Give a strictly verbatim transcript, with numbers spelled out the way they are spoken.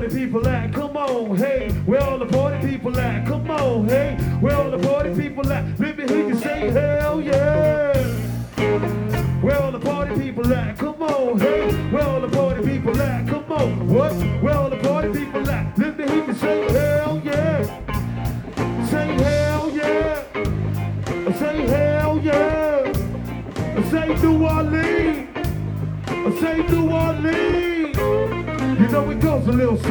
party people at? Come on, hey. Where all the party people at? Come on, hey. Where all the party people at? Let me hear you say hell yeah. Where all the party people at? Come on, hey. Where all the party people at? Come on, what? Where all the party people at? Let me hear you say hell yeah. Say hell yeah. Say hell yeah. Say New Orleans. Say New Orleans. You know it goes a little